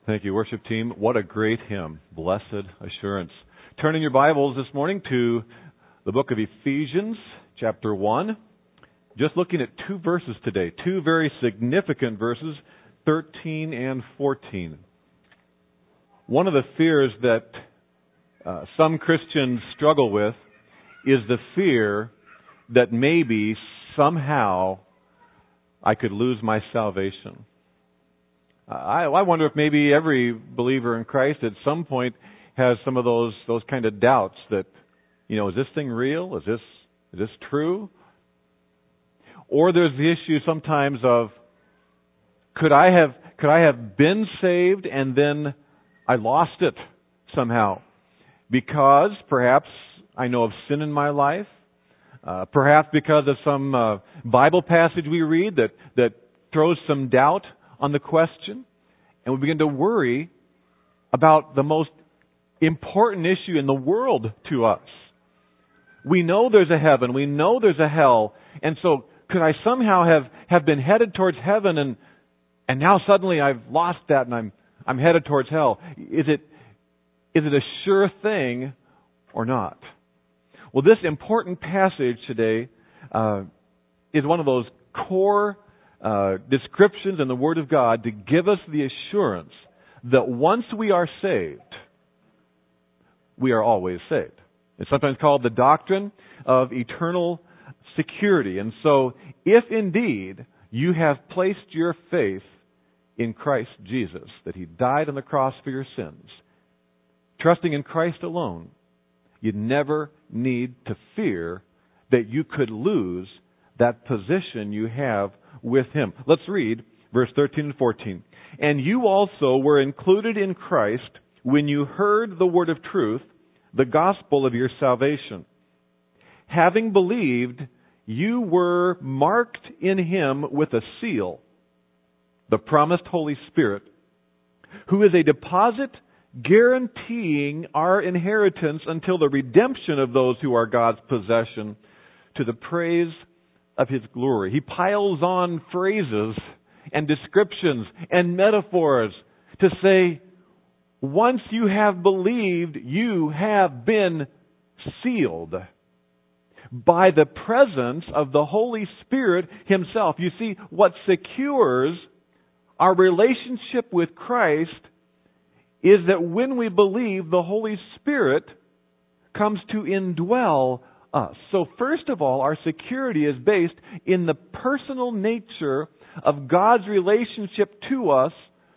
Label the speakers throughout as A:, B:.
A: Thank you, worship team. What a great hymn, Blessed Assurance. Turn in your Bibles this morning to the book of Ephesians, chapter 1. Just looking at two verses today, two very significant verses, 13 and 14. One of the fears that some Christians struggle with is the fear that maybe, somehow, I could lose my salvation. I wonder if maybe every believer in Christ at some point has some of those kind of doubts that, is this thing real? Is this true? Or there's the issue sometimes of, could I have been saved and then I lost it somehow? Because perhaps I know of sin in my life, perhaps because of some Bible passage we read that throws some doubt on the question, and we begin to worry about the most important issue in the world to us. We know there's a heaven, we know there's a hell, and so could I somehow have been headed towards heaven and now suddenly I've lost that and I'm headed towards hell? Is it a sure thing or not? Well, this important passage today is one of those core descriptions in the Word of God to give us the assurance that once we are saved, we are always saved. It's sometimes called the doctrine of eternal security. And so, if indeed you have placed your faith in Christ Jesus, that He died on the cross for your sins, trusting in Christ alone, you never need to fear that you could lose that position you have with Him. Let's read verse 13 and 14. And you also were included in Christ when you heard the word of truth, the gospel of your salvation. Having believed, you were marked in Him with a seal, the promised Holy Spirit, who is a deposit guaranteeing our inheritance until the redemption of those who are God's possession, to the praise of His glory. He piles on phrases and descriptions and metaphors to say, once you have believed, you have been sealed by the presence of the Holy Spirit Himself. You see, what secures our relationship with Christ is that when we believe, the Holy Spirit comes to indwell us. So first of all, our security is based in the personal nature of God's relationship to us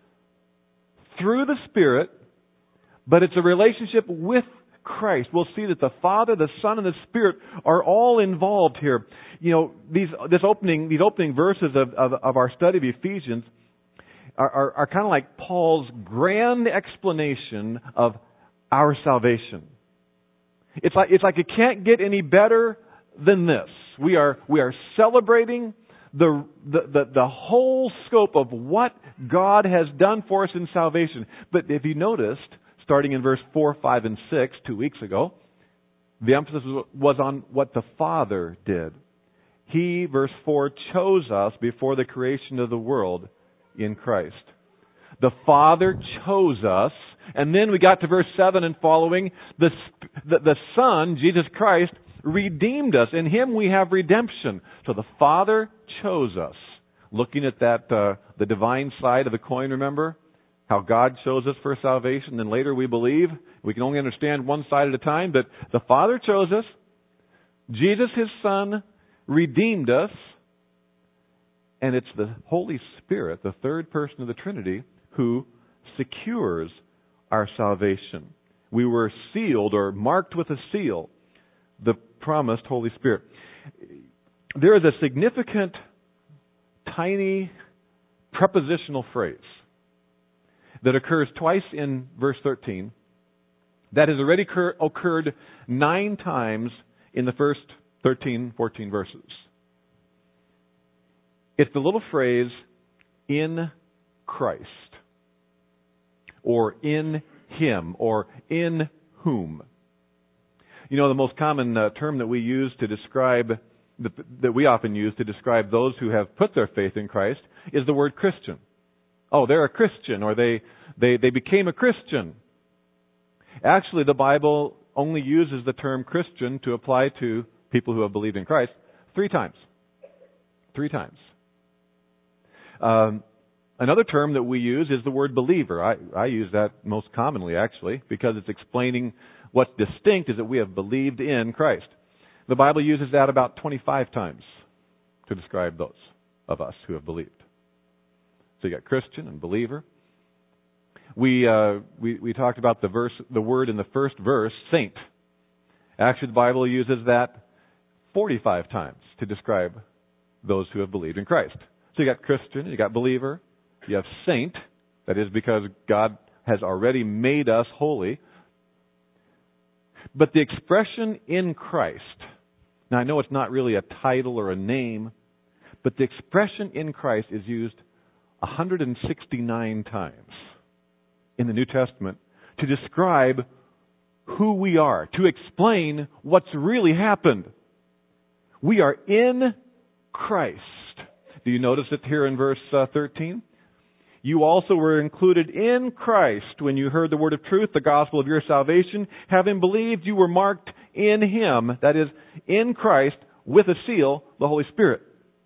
A: through the Spirit, but it's a relationship with Christ. We'll see that the Father, the Son, and the Spirit are all involved here. These opening verses of our study of Ephesians are kind of like Paul's grand explanation of our salvation. It's like it can't get any better than this. We are celebrating the whole scope of what God has done for us in salvation. But if you noticed, starting in verse 4, 5, and 6, 2 weeks ago, the emphasis was on what the Father did. He, verse 4, chose us before the creation of the world in Christ. The Father chose us, and then we got to verse 7 and following. The Son, Jesus Christ, redeemed us. In Him we have redemption. So the Father chose us. Looking at that, the divine side of the coin, remember? How God chose us for salvation, and later we believe. We can only understand one side at a time, but the Father chose us. Jesus, His Son, redeemed us. And it's the Holy Spirit, the third person of the Trinity, who secures our salvation. We were sealed or marked with a seal, the promised Holy Spirit. There is a significant, tiny prepositional phrase that occurs twice in verse 13 that has already occurred 9 times in the first 13, 14 verses. It's the little phrase, in Christ, or in Him, or in whom. The most common term that we use to describe, that we often use to describe those who have put their faith in Christ is the word Christian. oh, they're a Christian, or they became a Christian. Actually, the Bible only uses the term Christian to apply to people who have believed in Christ 3 times. 3 times. Another term that we use is the word believer. I use that most commonly, actually, because it's explaining what's distinct is that we have believed in Christ. The Bible uses that about 25 times to describe those of us who have believed. So you got Christian and believer. We talked about the word in the first verse, saint. Actually, the Bible uses that 45 times to describe those who have believed in Christ. So you got Christian, you got believer, you have saint. That is because God has already made us holy. But the expression in Christ, now I know it's not really a title or a name, but the expression in Christ is used 169 times in the New Testament to describe who we are, to explain what's really happened. We are in Christ. Do you notice it here in verse 13? You also were included in Christ when you heard the word of truth, the gospel of your salvation. Having believed, you were marked in Him, that is, in Christ, with a seal, the Holy Spirit.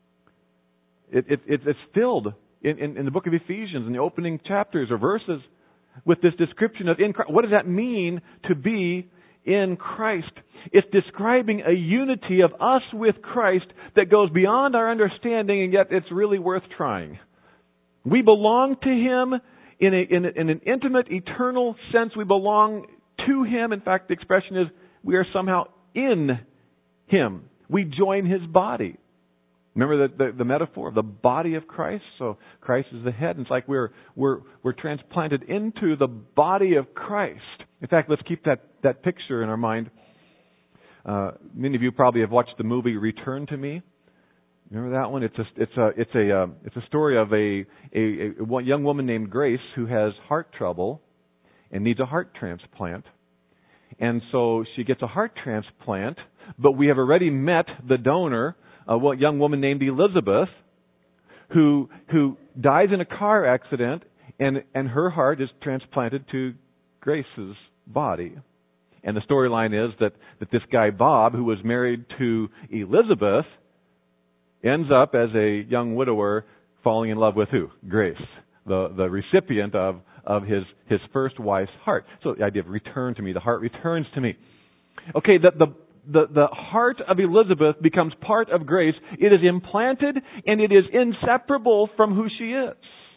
A: It's filled in the book of Ephesians, in the opening chapters or verses, with this description of in Christ. What does that mean to be in Christ? It's describing a unity of us with Christ that goes beyond our understanding, and yet it's really worth trying. We belong to Him in an intimate, eternal sense. We belong to Him. In fact, the expression is we are somehow in Him. We join His body. Remember the metaphor of the body of Christ? So Christ is the head, and it's like we're transplanted into the body of Christ. In fact, let's keep that picture in our mind. Many of you probably have watched the movie Return to Me. Remember that one? It's a story of a young woman named Grace who has heart trouble and needs a heart transplant. And so she gets a heart transplant, but we have already met the donor, a young woman named Elizabeth, who dies in a car accident, and her heart is transplanted to Grace's body. And the storyline is that this guy Bob, who was married to Elizabeth, ends up as a young widower falling in love with who? Grace, the recipient of his first wife's heart. So the idea of return to me, the heart returns to me. Okay, the heart of Elizabeth becomes part of Grace. It is implanted and it is inseparable from who she is.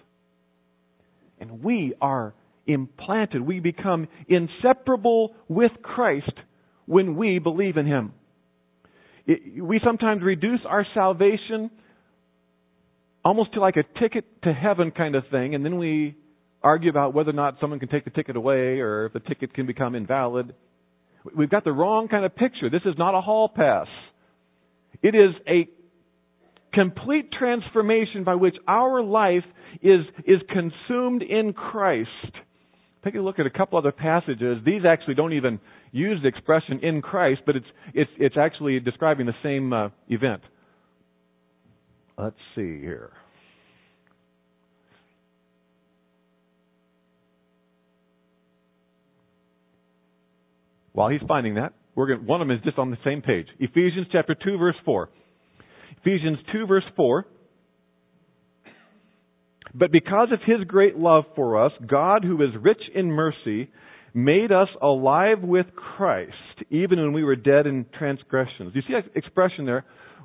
A: And we are implanted. We become inseparable with Christ when we believe in Him. We sometimes reduce our salvation almost to like a ticket to heaven kind of thing, and then we argue about whether or not someone can take the ticket away or if the ticket can become invalid. We've got the wrong kind of picture. This is not a hall pass. It is a complete transformation by which our life is consumed in Christ. Take a look at a couple other passages. These actually don't even use the expression in Christ, but it's actually describing the same event. Let's see here. While he's finding that, one of them is just on the same page. Ephesians chapter 2, verse 4. Ephesians 2, verse 4. But because of His great love for us, God, who is rich in mercy, made us alive with Christ, even when we were dead in transgressions. You see that expression there?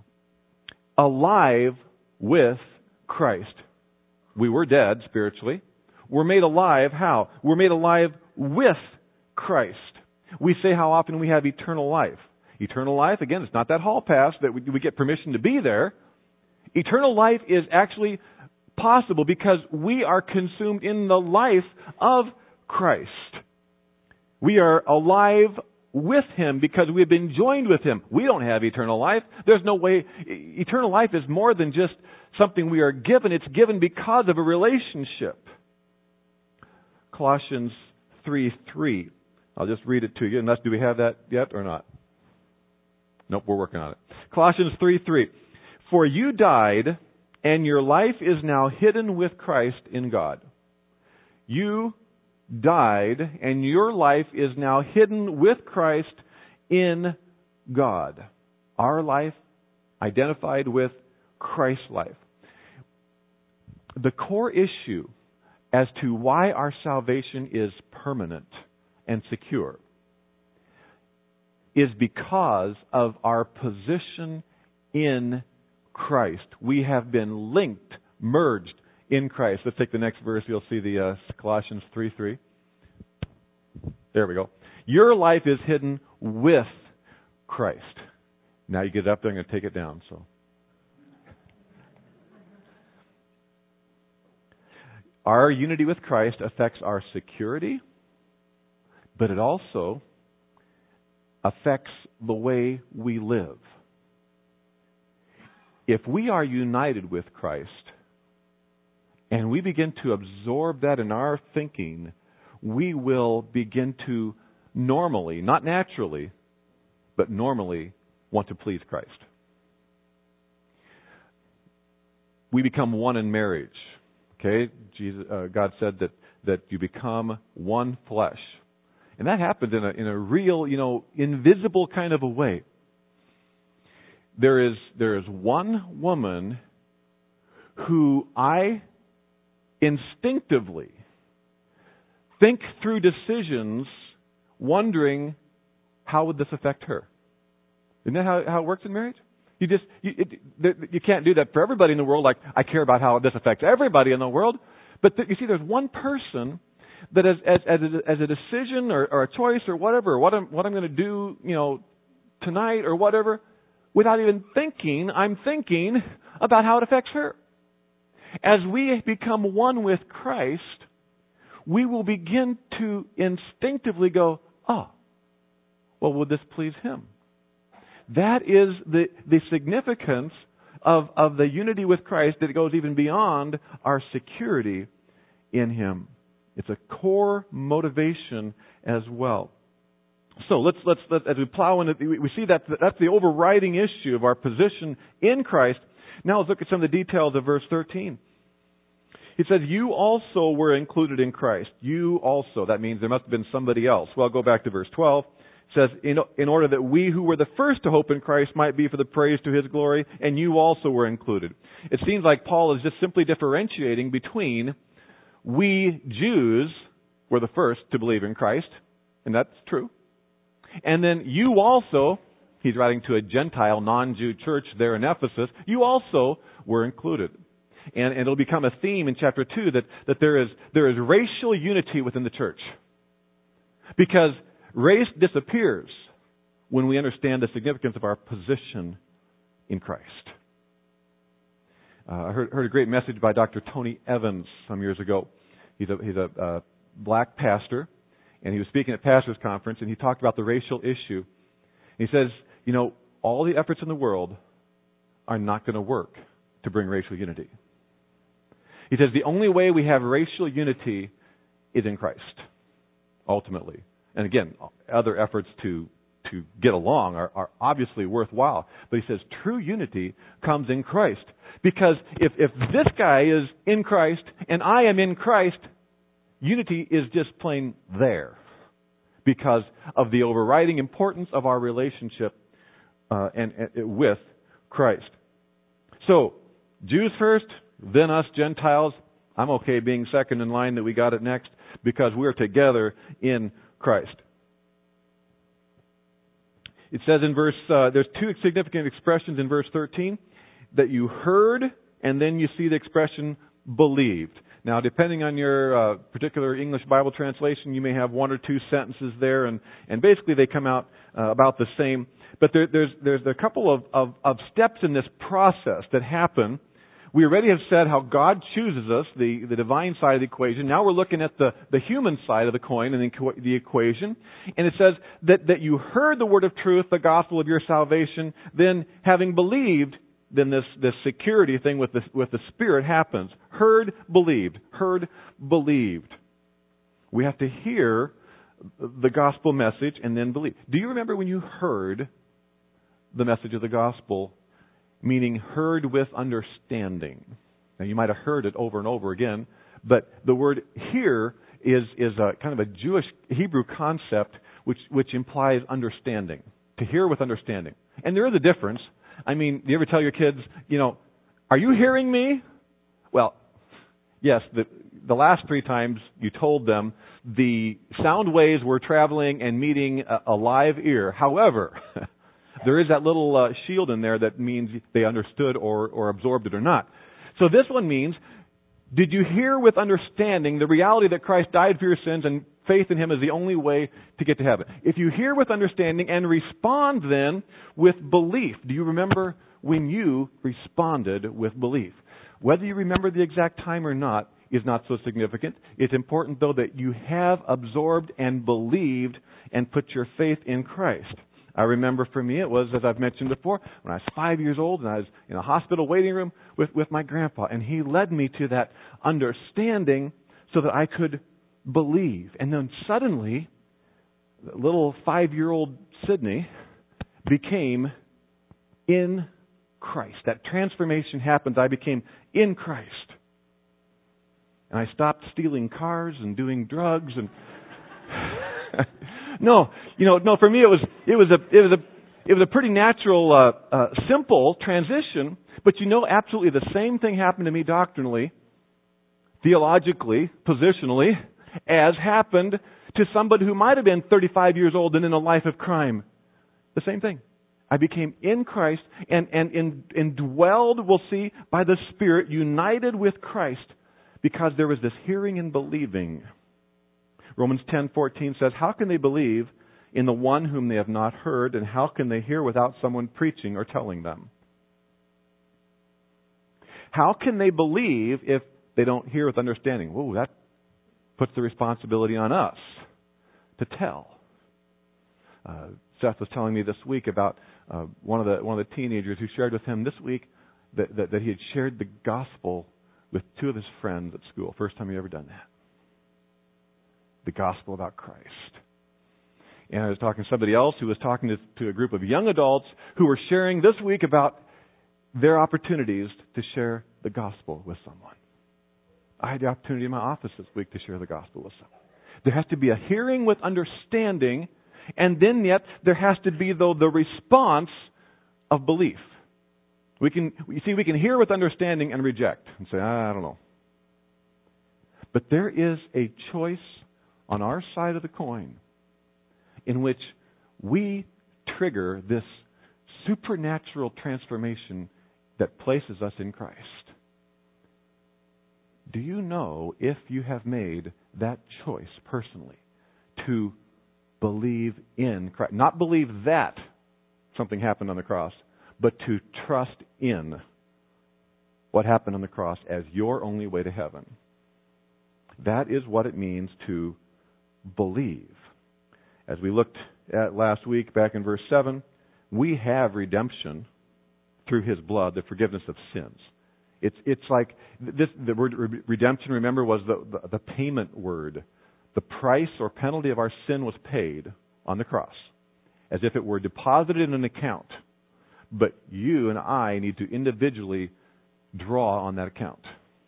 A: Alive with Christ. We were dead spiritually. We're made alive how? We're made alive with Christ. We say how often we have eternal life. Eternal life, again, it's not that hall pass that we get permission to be there. Eternal life is actually possible because we are consumed in the life of Christ. We are alive with Him because we have been joined with Him. We don't have eternal life. There's no way. Eternal life is more than just something we are given. It's given because of a relationship. Colossians 3:3. I'll just read it to you. Unless, do we have that yet or not? Nope, we're working on it. Colossians 3:3. For you died, and your life is now hidden with Christ in God. You died, and your life is now hidden with Christ in God. Our life identified with Christ's life. The core issue as to why our salvation is permanent and secure is because of our position in Christ. We have been linked, merged in Christ. Let's take the next verse. You'll see the Colossians 3:3. There we go. Your life is hidden with Christ. Now you get up there, I'm going to take it down. So, our unity with Christ affects our security, but it also affects the way we live. If we are united with Christ and we begin to absorb that in our thinking, we will begin to normally, not naturally, but normally want to please Christ. We become one in marriage. Okay? God said that you become one flesh. And that happens in a real, invisible kind of a way. There is one woman who I instinctively think through decisions wondering, how would this affect her? Isn't that how it works in marriage? You can't do that for everybody in the world. Like, I care about how this affects everybody in the world. But you see, there's one person that as a decision or a choice or whatever, what I'm going to do, tonight or whatever, without even thinking, I'm thinking about how it affects her. As we become one with Christ, we will begin to instinctively go, well, would this please Him? That is the significance of the unity with Christ, that it goes even beyond our security in Him. It's a core motivation as well. So let's as we plow into, we see that's the overriding issue of our position in Christ. Now let's look at some of the details of verse 13. It says, you also were included in Christ. You also. That means there must have been somebody else. Well, go back to verse 12. It says, in order that we who were the first to hope in Christ might be for the praise to His glory, and you also were included. It seems like Paul is just simply differentiating between we Jews were the first to believe in Christ, and that's true. And then you also, he's writing to a Gentile, non-Jew church there in Ephesus, you also were included. And it'll become a theme in chapter 2 that there is racial unity within the church. Because race disappears when we understand the significance of our position in Christ. I heard a great message by Dr. Tony Evans some years ago. He's a black pastor, and he was speaking at Pastors Conference, and he talked about the racial issue. He says, all the efforts in the world are not going to work to bring racial unity. He says the only way we have racial unity is in Christ, ultimately. And again, other efforts to get along are obviously worthwhile. But he says true unity comes in Christ. Because if this guy is in Christ and I am in Christ, unity is just plain there. Because of the overriding importance of our relationship and with Christ. So, Jews first, then us Gentiles. I'm okay being second in line that we got it next because we're together in Christ. It says in there's two significant expressions in verse 13, that you heard, and then you see the expression believed. Now, depending on your particular English Bible translation, you may have one or two sentences there, and basically they come out about the same. But there's a couple of steps in this process that happen. We already have said how God chooses us, the divine side of the equation. Now we're looking at the human side of the coin and the equation. And it says that you heard the word of truth, the gospel of your salvation, then having believed, then this security thing with the Spirit happens. Heard, believed. Heard, believed. We have to hear the gospel message and then believe. Do you remember when you heard the message of the gospel? meaning heard with understanding. Now, you might have heard it over and over again, but the word hear is a kind of a Jewish Hebrew concept which implies understanding. To hear with understanding. And there is a difference. I mean, do you ever tell your kids, are you hearing me? Well, yes, the last 3 times you told them the sound waves were traveling and meeting a live ear. However, there is that little shield in there that means they understood or absorbed it or not. So this one means, did you hear with understanding the reality that Christ died for your sins and faith in Him is the only way to get to heaven? If you hear with understanding and respond then with belief. Do you remember when you responded with belief? Whether you remember the exact time or not is not so significant. It's important, though, that you have absorbed and believed and put your faith in Christ. I remember for me, it was, as I've mentioned before, when I was 5 years old and I was in a hospital waiting room with my grandpa. And he led me to that understanding so that I could believe. And then suddenly, little 5-year-old Sydney became in Christ. That transformation happened. I became in Christ. And I stopped stealing cars and doing drugs and... No, for me it was a pretty natural, simple transition. But absolutely the same thing happened to me doctrinally, theologically, positionally, as happened to somebody who might have been 35 years old and in a life of crime. The same thing. I became in Christ and indwelled, we'll see, by the Spirit, united with Christ, because there was this hearing and believing. Romans 10:14 says, how can they believe in the one whom they have not heard, and how can they hear without someone preaching or telling them? How can they believe if they don't hear with understanding? Whoa, that puts the responsibility on us to tell. Seth was telling me this week about one of the teenagers who shared with him this week that he had shared the gospel with 2 of his friends at school. First time he ever done that. The gospel about Christ. And I was talking to somebody else who was talking to a group of young adults who were sharing this week about their opportunities to share the gospel with someone. I had the opportunity in my office this week to share the gospel with someone. There has to be a hearing with understanding, and then yet there has to be, though, the response of belief. We can hear with understanding and reject and say, I don't know. But there is a choice on our side of the coin in which we trigger this supernatural transformation that places us in Christ. Do you know if you have made that choice personally to believe in Christ? Not believe that something happened on the cross, but to trust in what happened on the cross as your only way to heaven. That is what it means to believe. As we looked at last week, back in verse 7, we have redemption through His blood, the forgiveness of sins. It's like this. The word redemption, remember, was the payment word. The price or penalty of our sin was paid on the cross, as if it were deposited in an account. But you and I need to individually draw on that account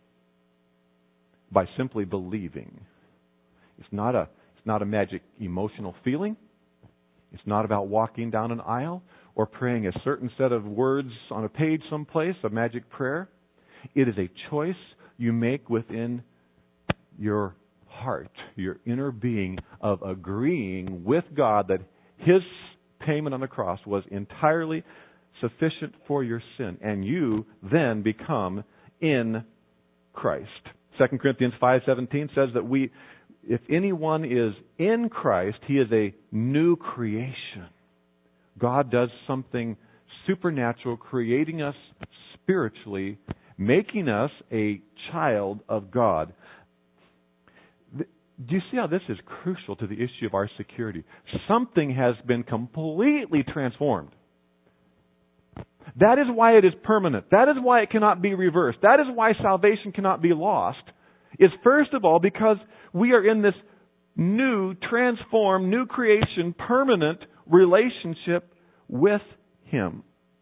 A: by simply believing. It's not a magic emotional feeling. It's not about walking down an aisle or praying a certain set of words on a page someplace, a magic prayer. It is a choice you make within your heart, your inner being, of agreeing with God that His payment on the cross was entirely sufficient for your sin, and you then become in Christ. 2 Corinthians 5:17 says that if anyone is in Christ, he is a new creation. God does something supernatural, creating us spiritually, making us a child of God. Do you see how this is crucial to the issue of our security? Something has been completely transformed. That is why it is permanent. That is why it cannot be reversed. That is why salvation cannot be lost. Is first of all because we are in this new, transformed, new creation, permanent relationship with Him.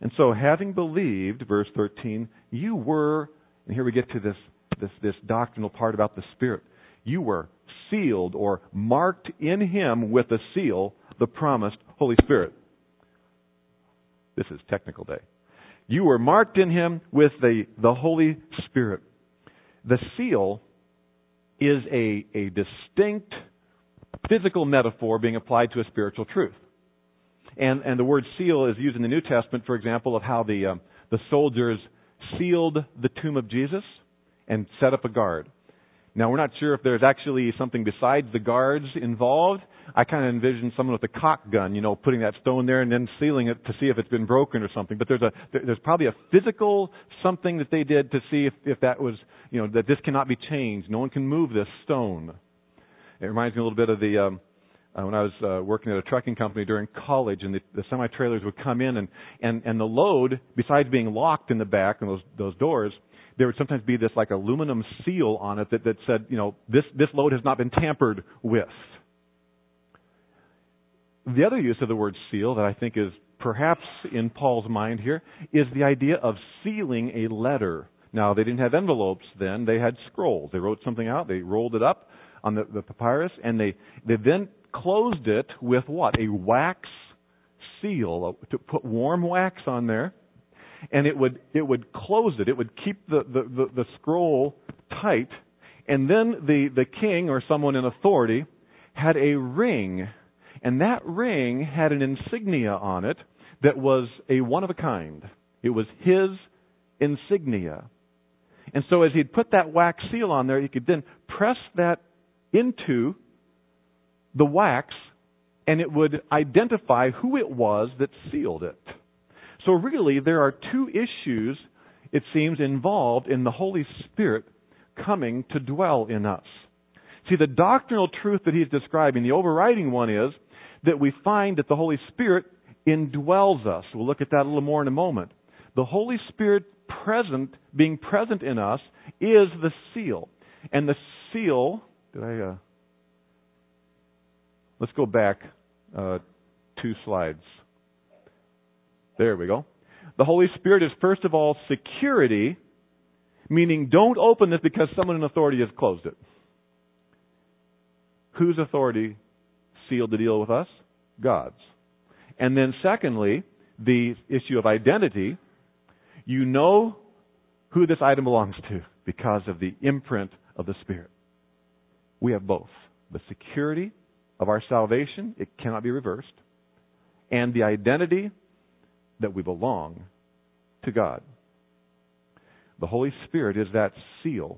A: And so having believed, verse 13, you were, and here we get to this doctrinal part about the Spirit. You were sealed or marked in Him with a seal, the promised Holy Spirit. This is technical day. You were marked in Him with the Holy Spirit. The seal is a distinct physical metaphor being applied to a spiritual truth. And the word seal is used in the New Testament, for example, of how the soldiers sealed the tomb of Jesus and set up a guard. Now, we're not sure if there's actually something besides the guards involved. I kind of envision someone with a cock gun, putting that stone there and then sealing it to see if it's been broken or something. But there's probably a physical something that they did to see if that was, that this cannot be changed. No one can move this stone. It reminds me a little bit of the when I was working at a trucking company during college, and the semi-trailers would come in, and the load, besides being locked in the back and those doors, there would sometimes be this like aluminum seal on it that said, this load has not been tampered with. The other use of the word seal that I think is perhaps in Paul's mind here is the idea of sealing a letter. Now, they didn't have envelopes then. They had scrolls. They wrote something out. They rolled it up on the papyrus, and they then closed it with what? A wax seal, to put warm wax on there. And it would close it. It would keep the scroll tight. And then the king or someone in authority had a ring. And that ring had an insignia on it that was a one of a kind. It was his insignia. And so as he'd put that wax seal on there, he could then press that into the wax, and it would identify who it was that sealed it. So really, there are two issues, it seems, involved in the Holy Spirit coming to dwell in us. See, the doctrinal truth that he's describing, the overriding one is that we find that the Holy Spirit indwells us. We'll look at that a little more in a moment. The Holy Spirit being present in us is the seal. And the seal, let's go back 2 slides. There we go. The Holy Spirit is, first of all, security, meaning don't open this because someone in authority has closed it. Whose authority sealed the deal with us? God's. And then secondly, the issue of identity. You know who this item belongs to because of the imprint of the Spirit. We have both. The security of our salvation, it cannot be reversed, and the identity that we belong to God. The Holy Spirit is that seal.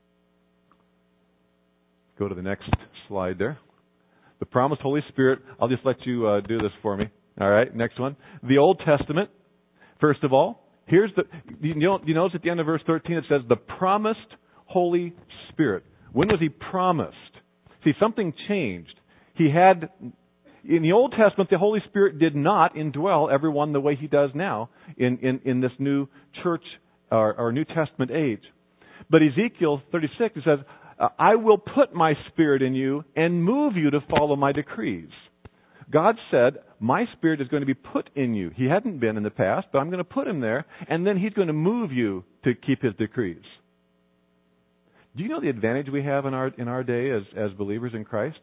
A: Go to the next slide there. The promised Holy Spirit, I'll just let you do this for me. All right, next one. The Old Testament, first of all, you notice at the end of verse 13 it says the promised Holy Spirit. When was He promised? See, something changed. In the Old Testament, the Holy Spirit did not indwell everyone the way He does now in this new church or New Testament age. But Ezekiel 36, it says, I will put my Spirit in you and move you to follow my decrees. God said, my Spirit is going to be put in you. He hadn't been in the past, but I'm going to put Him there, and then He's going to move you to keep His decrees. Do you know the advantage we have in our day as believers in Christ?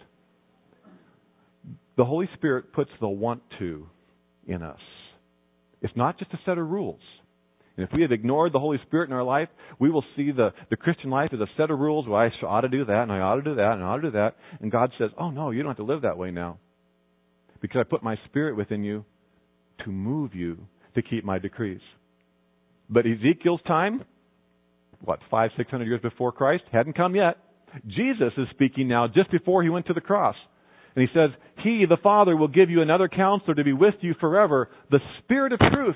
A: The Holy Spirit puts the want to in us. It's not just a set of rules. And if we have ignored the Holy Spirit in our life, we will see the Christian life as a set of rules. Well, I ought to do that, and I ought to do that, and I ought to do that. And God says, oh no, you don't have to live that way now. Because I put my Spirit within you to move you to keep my decrees. But Ezekiel's time, 500-600 years before Christ, hadn't come yet. Jesus is speaking now just before He went to the cross. And He says, He, the Father, will give you another counselor to be with you forever, the Spirit of truth.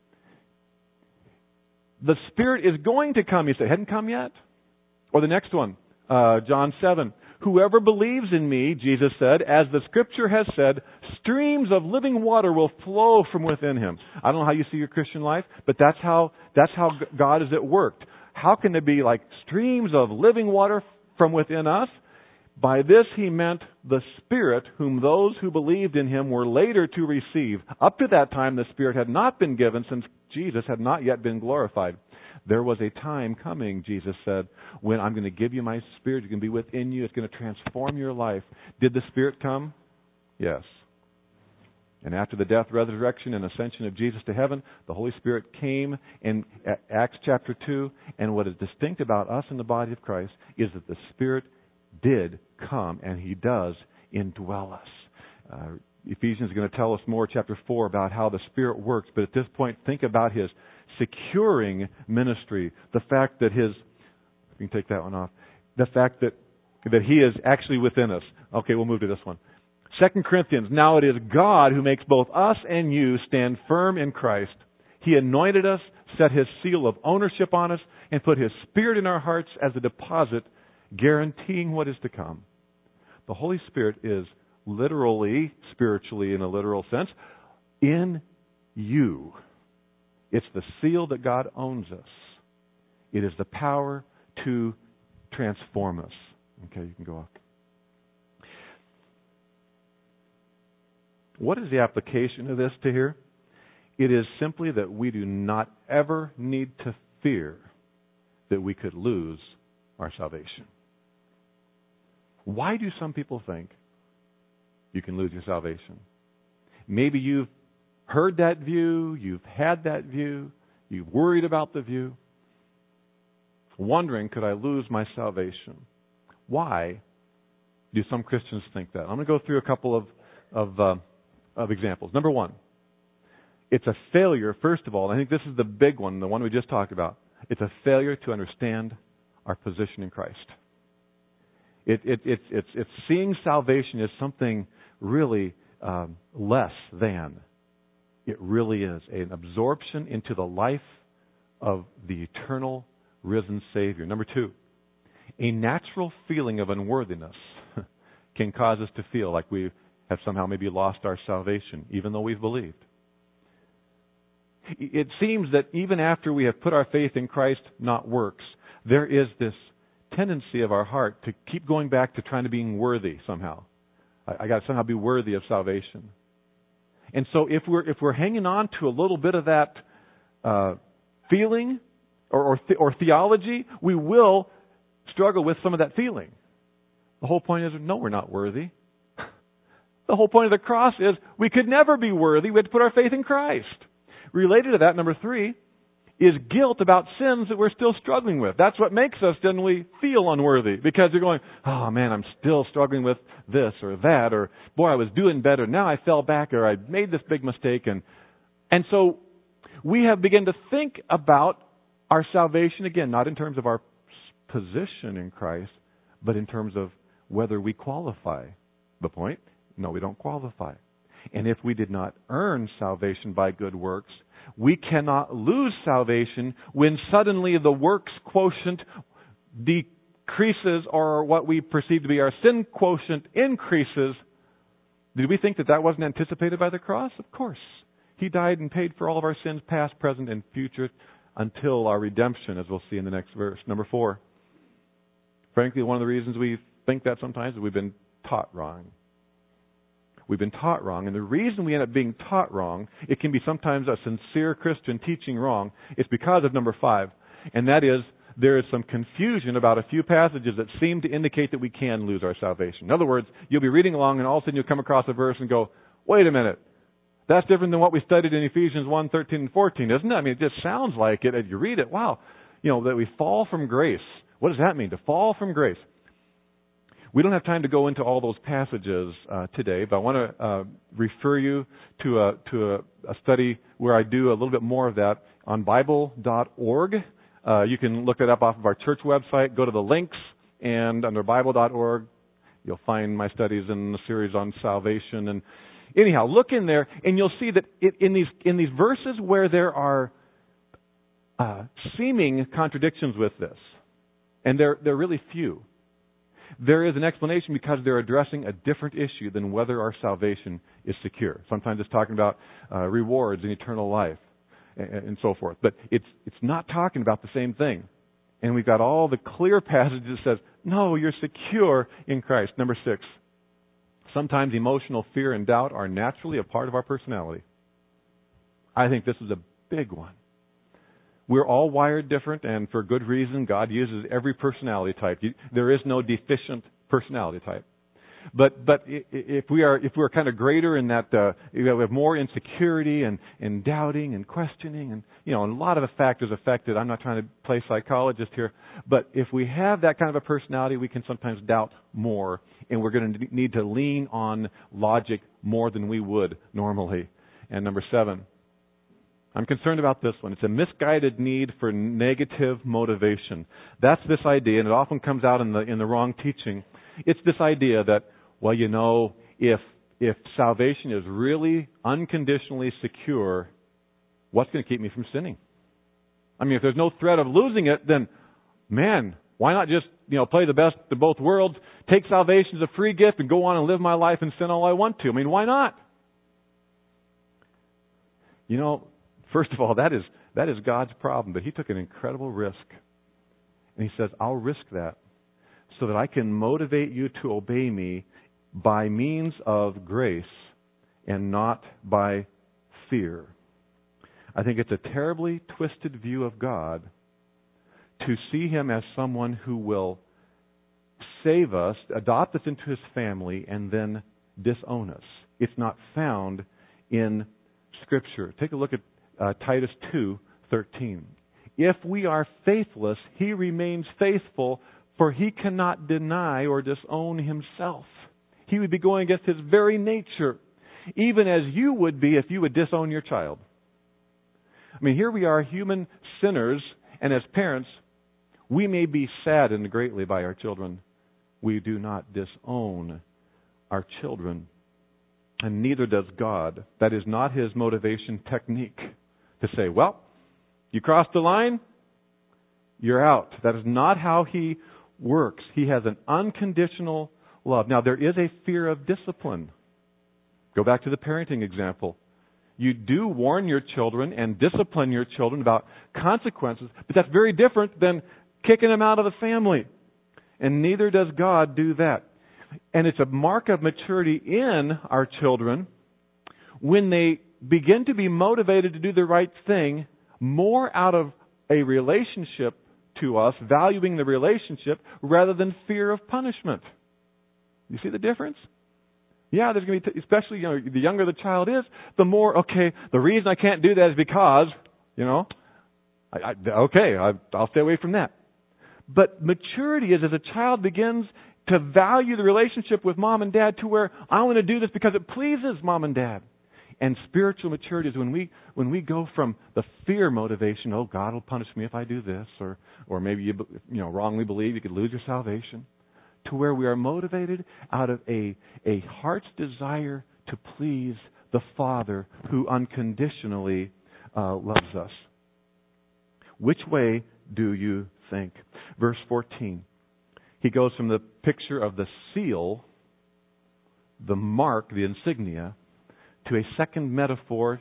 A: The Spirit is going to come. He said, hadn't come yet. Or the next one, John 7. Whoever believes in me, Jesus said, as the Scripture has said, streams of living water will flow from within him. I don't know how you see your Christian life, but that's how God is at work. How can there be like streams of living water from within us? By this he meant the Spirit, whom those who believed in him were later to receive. Up to that time, the Spirit had not been given, since Jesus had not yet been glorified. There was a time coming, Jesus said, when I'm going to give you my Spirit. It's going to be within you. It's going to transform your life. Did the Spirit come? Yes. And after the death, resurrection, and ascension of Jesus to heaven, the Holy Spirit came in Acts chapter 2. And what is distinct about us in the body of Christ is that the Spirit did come, and He does indwell us. Ephesians is going to tell us more, chapter 4, about how the Spirit works. But at this point, think about His securing ministry. The fact that His... You can take that one off. The fact that He is actually within us. Okay, we'll move to this one. 2 Corinthians, now it is God who makes both us and you stand firm in Christ. He anointed us, set His seal of ownership on us, and put His Spirit in our hearts as a deposit, guaranteeing what is to come. The Holy Spirit is literally, spiritually in a literal sense, in you. It's the seal that God owns us. It is the power to transform us. Okay, you can go off. What is the application of this to here? It is simply that we do not ever need to fear that we could lose our salvation. Why do some people think you can lose your salvation? Maybe you've heard that view, you've had that view, you've worried about the view, wondering, could I lose my salvation? Why do some Christians think that? I'm going to go through a couple of examples. Number one, it's a failure, first of all. I think this is the big one, the one we just talked about. It's a failure to understand our position in Christ. It's seeing salvation as something really less than. It really is an absorption into the life of the eternal risen Savior. Number two, a natural feeling of unworthiness can cause us to feel like we have somehow maybe lost our salvation, even though we've believed. It seems that even after we have put our faith in Christ, not works, there is this tendency of our heart to keep going back to trying to being worthy somehow. I got to somehow be worthy of salvation. And so if we're hanging on to a little bit of that feeling or theology, we will struggle with some of that feeling. The whole point is, no, we're not worthy. The whole point of the cross is we could never be worthy. We had to put our faith in Christ. Related to that, number three, is guilt about sins that we're still struggling with. That's what makes us generally feel unworthy, because you're going, oh man, I'm still struggling with this or that, or boy, I was doing better. Now I fell back, or I made this big mistake. And so we have begun to think about our salvation, again, not in terms of our position in Christ, but in terms of whether we qualify. The point? No, we don't qualify. And if we did not earn salvation by good works, we cannot lose salvation when suddenly the works quotient decreases, or what we perceive to be our sin quotient increases. Did we think that wasn't anticipated by the cross? Of course. He died and paid for all of our sins, past, present, and future, until our redemption, as we'll see in the next verse. Number 4. Frankly, one of the reasons we think that sometimes is we've been taught wrong. We've been taught wrong, and the reason we end up being taught wrong, it can be sometimes a sincere Christian teaching wrong, it's because of number 5, and that is there is some confusion about a few passages that seem to indicate that we can lose our salvation. In other words, you'll be reading along and all of a sudden you'll come across a verse and go, wait a minute, that's different than what we studied in Ephesians 1, 13 and 14, isn't it? I mean, it just sounds like it as you read it. Wow, that we fall from grace. What does that mean, to fall from grace? We don't have time to go into all those passages today, but I want to refer you to a study where I do a little bit more of that on Bible.org. You can look that up off of our church website. Go to the links, and under Bible.org, you'll find my studies in the series on salvation. And anyhow, look in there, and you'll see that in these verses where there are seeming contradictions with this, and they're really few. There is an explanation because they're addressing a different issue than whether our salvation is secure. Sometimes it's talking about rewards in eternal life and so forth. But it's not talking about the same thing. And we've got all the clear passages that says No, you're secure in Christ. Number 6, sometimes emotional fear and doubt are naturally a part of our personality. I think this is a big one. We're all wired different, and for good reason, God uses every personality type. There is no deficient personality type. But if we're kind of greater in that, we have more insecurity and doubting and questioning, and and a lot of the factors affected. I'm not trying to play psychologist here, but if we have that kind of a personality, we can sometimes doubt more, and we're going to need to lean on logic more than we would normally. And number 7, I'm concerned about this one. It's a misguided need for negative motivation. That's this idea, and it often comes out in the wrong teaching. It's this idea that, well, if salvation is really unconditionally secure, what's going to keep me from sinning? I mean, if there's no threat of losing it, then, man, why not just, play the best of both worlds, take salvation as a free gift and go on and live my life and sin all I want to? I mean, why not? First of all, that is God's problem, but He took an incredible risk. And He says, I'll risk that so that I can motivate you to obey me by means of grace and not by fear. I think it's a terribly twisted view of God to see Him as someone who will save us, adopt us into His family, and then disown us. It's not found in Scripture. Take a look at Titus 2:13. If we are faithless, He remains faithful, for He cannot deny or disown Himself. He would be going against His very nature, even as you would be if you would disown your child. I mean, here we are, human sinners, and as parents, we may be saddened greatly by our children. We do not disown our children, and neither does God. That is not His motivation technique to say, well, you crossed the line, you're out. That is not how He works. He has an unconditional love. Now, there is a fear of discipline. Go back to the parenting example. You do warn your children and discipline your children about consequences, but that's very different than kicking them out of the family. And neither does God do that. And it's a mark of maturity in our children when they begin to be motivated to do the right thing more out of a relationship to us, valuing the relationship rather than fear of punishment. You see the difference? Yeah, there's going to be, especially, the younger the child is, the more, the reason I can't do that is because, I'll stay away from that. But maturity is as a child begins to value the relationship with mom and dad to where I want to do this because it pleases mom and dad. And spiritual maturity is when we go from the fear motivation, oh, God will punish me if I do this, or maybe you wrongly believe you could lose your salvation, to where we are motivated out of a heart's desire to please the Father who unconditionally loves us. Which way do you think? Verse 14. He goes from the picture of the seal, the mark, the insignia, to a second metaphor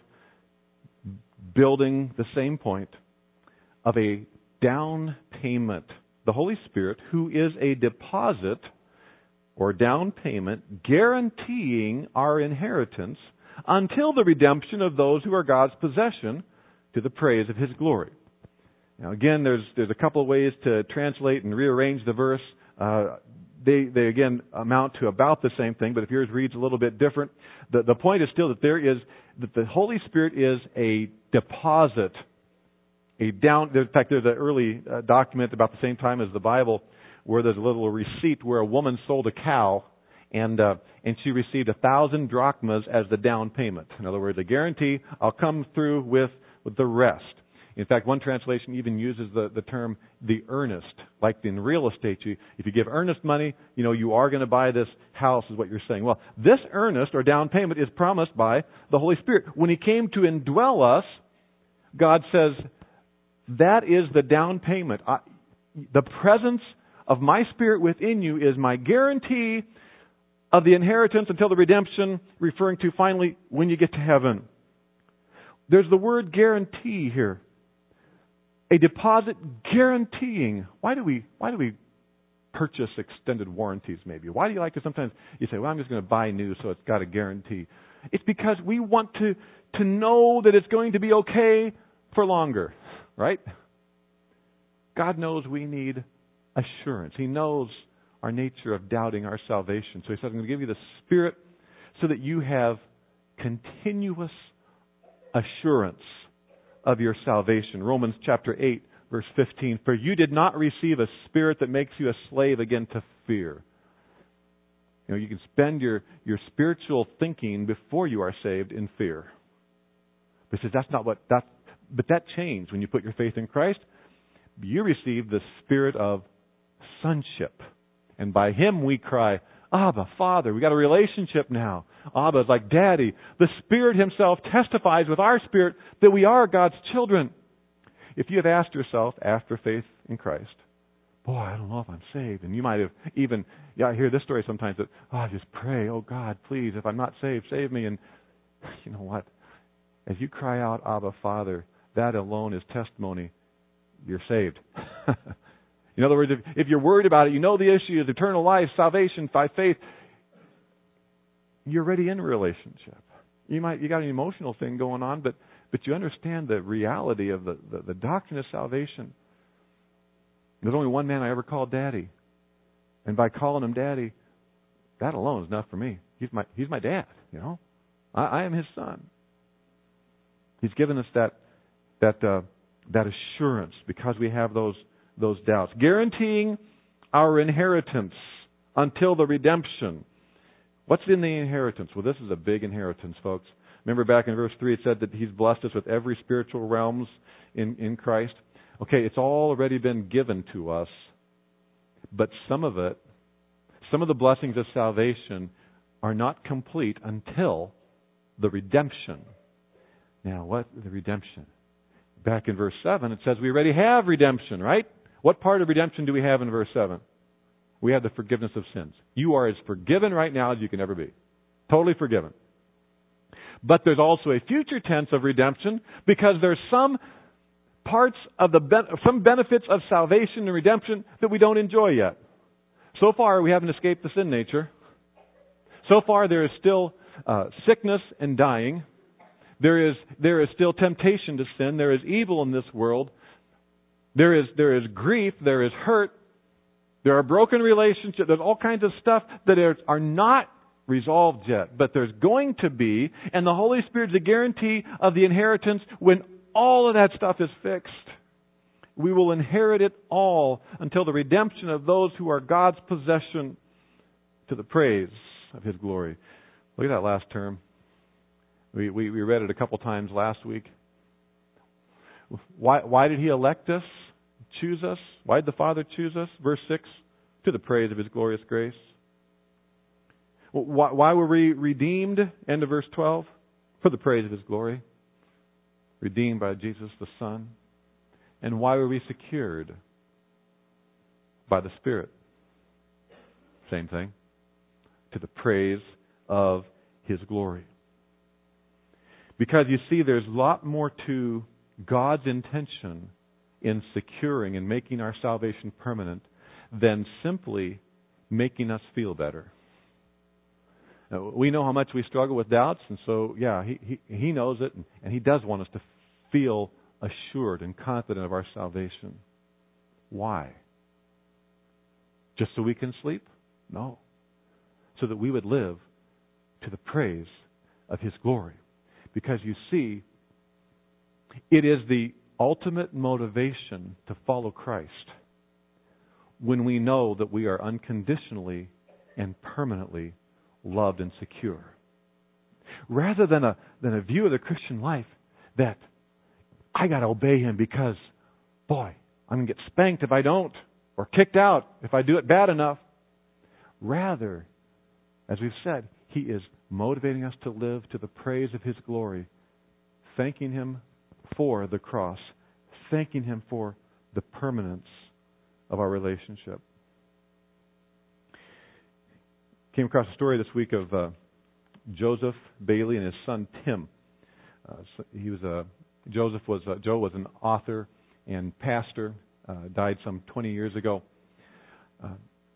A: building the same point of a down payment. The Holy Spirit, who is a deposit or down payment guaranteeing our inheritance until the redemption of those who are God's possession to the praise of His glory. Now again, there's a couple of ways to translate and rearrange the verse. They again amount to about the same thing, but if yours reads a little bit different, the point is still that the Holy Spirit is a deposit, in fact, there's an early document about the same time as the Bible where there's a little receipt where a woman sold a cow and she received 1,000 drachmas as the down payment. In other words, a guarantee, I'll come through with the rest. In fact, one translation even uses the term the earnest. Like in real estate, if you give earnest money, you are going to buy this house is what you're saying. Well, this earnest or down payment is promised by the Holy Spirit. When He came to indwell us, God says, that is the down payment. The presence of my Spirit within you is my guarantee of the inheritance until the redemption, referring to finally when you get to heaven. There's the word guarantee here. A deposit guaranteeing. Why do we purchase extended warranties maybe? Why do you like to sometimes you say, well, I'm just going to buy new so it's got a guarantee? It's because we want to know that it's going to be okay for longer, right? God knows we need assurance. He knows our nature of doubting our salvation. So He says, I'm going to give you the Spirit so that you have continuous assurance of your salvation. Romans chapter 8, verse 15. For you did not receive a spirit that makes you a slave again to fear. You know, you can spend your spiritual thinking before you are saved in fear. But he says but that changed when you put your faith in Christ. You received the spirit of sonship. And by Him we cry, Abba, Father. We got a relationship now. Abba is like Daddy. The Spirit Himself testifies with our spirit that we are God's children. If you have asked yourself after faith in Christ, boy, I don't know if I'm saved. And you might have even, I hear this story sometimes that, just pray, oh God, please, if I'm not saved, save me. And you know what? As you cry out, Abba, Father, that alone is testimony. You're saved. In other words, if you're worried about it, you know the issue is eternal life, salvation by faith, you're already in a relationship. You got an emotional thing going on, but you understand the reality of the doctrine of salvation. There's only one man I ever called Daddy. And by calling him Daddy, that alone is enough for me. He's my dad, you know. I am his son. He's given us that assurance because we have those doubts. Guaranteeing our inheritance until the redemption. What's in the inheritance? Well, this is a big inheritance, folks. Remember back in verse 3 it said that He's blessed us with every spiritual realms in Christ. Okay, it's already been given to us. But some of the blessings of salvation are not complete until the redemption. Now, what the redemption? Back in verse 7 it says we already have redemption, right? What part of redemption do we have in verse 7? We have the forgiveness of sins. You are as forgiven right now as you can ever be. Totally forgiven. But there's also a future tense of redemption because there's some parts of some benefits of salvation and redemption that we don't enjoy yet. So far, we haven't escaped the sin nature. So far, there is still sickness and dying. There is still temptation to sin. There is evil in this world. There is grief. There is hurt. There are broken relationships. There's all kinds of stuff that are not resolved yet. But there's going to be, and the Holy Spirit is a guarantee of the inheritance when all of that stuff is fixed. We will inherit it all until the redemption of those who are God's possession to the praise of His glory. Look at that last term. We read it a couple times last week. Why did He elect us? Choose us? Why did the Father choose us? Verse 6, to the praise of His glorious grace. Why were we redeemed? End of verse 12. For the praise of His glory. Redeemed by Jesus the Son. And why were we secured? By the Spirit. Same thing. To the praise of His glory. Because you see, there's a lot more to God's intention in securing and making our salvation permanent than simply making us feel better. Now, we know how much we struggle with doubts, and so, He knows it, and He does want us to feel assured and confident of our salvation. Why? Just so we can sleep? No. So that we would live to the praise of His glory. Because you see, it is the ultimate motivation to follow Christ when we know that we are unconditionally and permanently loved and secure. Rather than a view of the Christian life that I got to obey Him because, boy, I'm going to get spanked if I don't, or kicked out if I do it bad enough. Rather, as we've said, He is motivating us to live to the praise of His glory, thanking Him for the cross, thanking Him for the permanence of our relationship. Came across a story this week of Joseph Bailey and his son Tim. Joe was an author and pastor. Died some 20 years ago.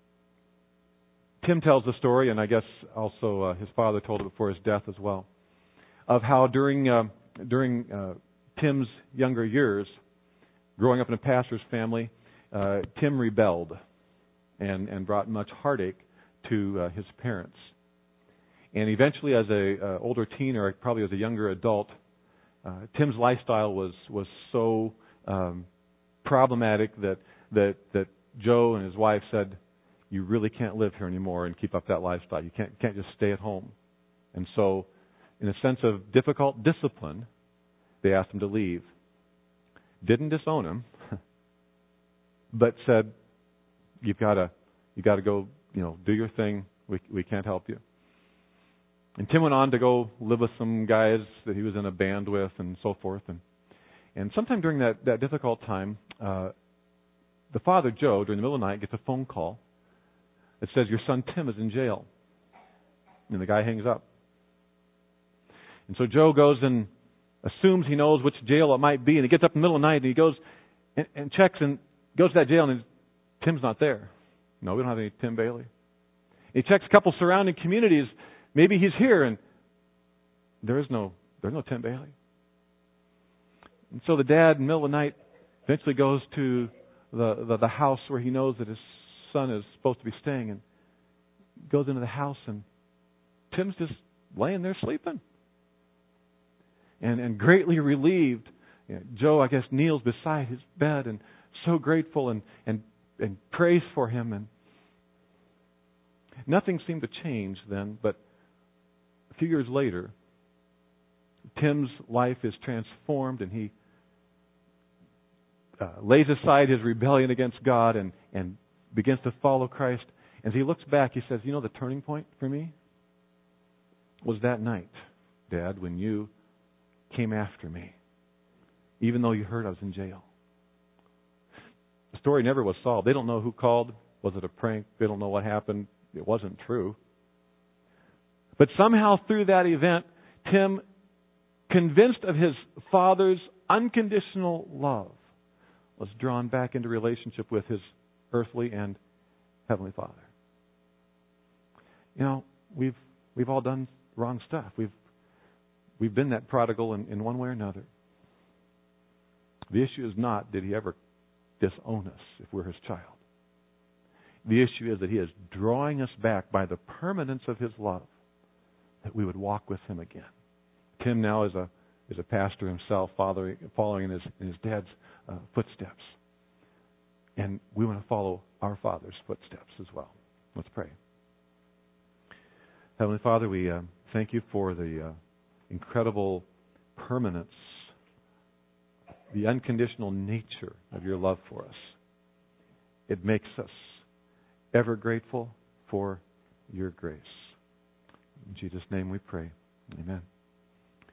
A: Tim tells the story, and I guess also his father told it before his death as well, of how during Tim's younger years, growing up in a pastor's family, Tim rebelled and brought much heartache to his parents. And eventually, as a older teen or probably as a younger adult, Tim's lifestyle was so problematic that Joe and his wife said, "You really can't live here anymore and keep up that lifestyle. You can't just stay at home." And so, in a sense of difficult discipline, they asked him to leave. Didn't disown him, but said, "You've got to go. Do your thing. We can't help you." And Tim went on to go live with some guys that he was in a band with and so forth. And sometime during that difficult time, the father, Joe, during the middle of the night, gets a phone call that says, "Your son Tim is in jail." And the guy hangs up. And so Joe goes and assumes he knows which jail it might be. And he gets up in the middle of the night and he goes and checks and goes to that jail and Tim's not there. No, we don't have any Tim Bailey. He checks a couple surrounding communities. Maybe he's here, and there's no Tim Bailey. And so the dad, in the middle of the night, eventually goes to the house where he knows that his son is supposed to be staying, and goes into the house, and Tim's just laying there sleeping. And greatly relieved, Joe, I guess, kneels beside his bed and so grateful and prays for him. And nothing seemed to change then, but a few years later, Tim's life is transformed, and he lays aside his rebellion against God and begins to follow Christ. As he looks back, he says, "The turning point for me was that night, Dad, when you came after me, even though you heard I was in jail." The story never was solved. They don't know who called. Was it a prank? They don't know what happened. It wasn't true. But somehow through that event, Tim, convinced of his father's unconditional love, was drawn back into relationship with his earthly and heavenly Father. We've all done wrong stuff. We've been that prodigal in one way or another. The issue is not, did he ever disown us if we're his child? The issue is that he is drawing us back by the permanence of his love, that we would walk with him again. Tim now is a pastor himself, following in his dad's footsteps. And we want to follow our Father's footsteps as well. Let's pray. Heavenly Father, we thank you for the incredible permanence, the unconditional nature of your love for us. It makes us ever grateful for your grace. In Jesus' name we pray. Amen.